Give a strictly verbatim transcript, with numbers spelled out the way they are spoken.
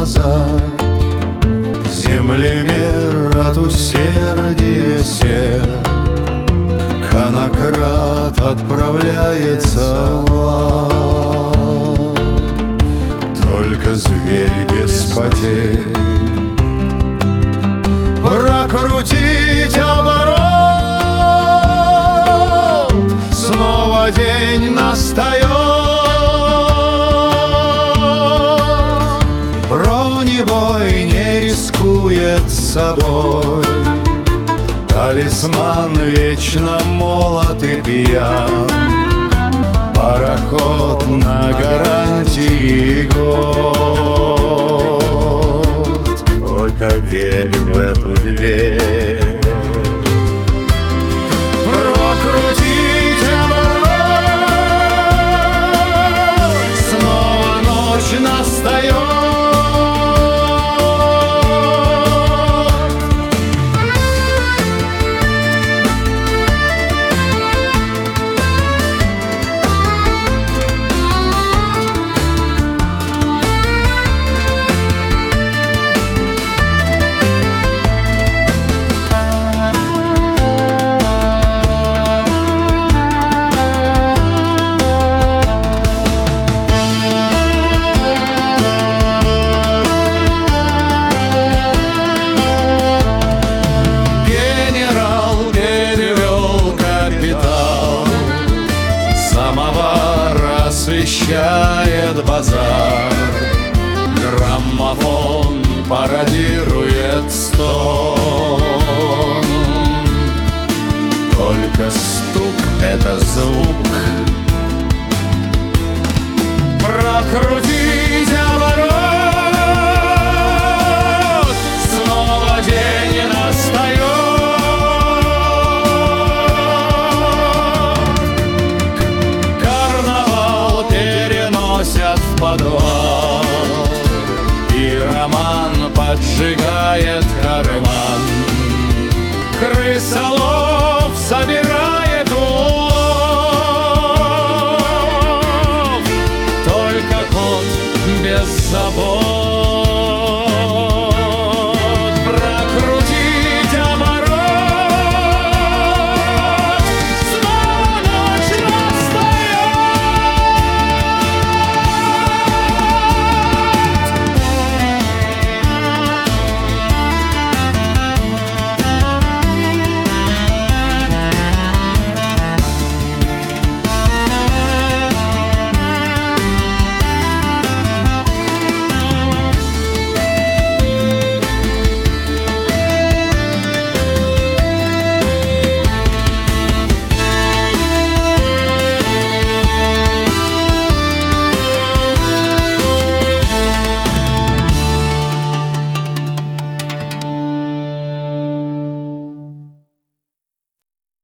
глаза. Землемер от усердия сер, конокрад отправляется в ад. Только зверь без потерь прокрутить оборот. Снова день настает, бронебой не рискует собой. Талисман вечно молод и пьян, пароход на гарантии год. Только верь в эту дверь. Прокрутить оборот, снова ночь настает. Освещает базар, граммофон пародирует стон. Только стук — это звук. Прокрутить оборот, снова день настает. В подвал, и роман поджигает карман. Крысолов собирает улов, только кот без забот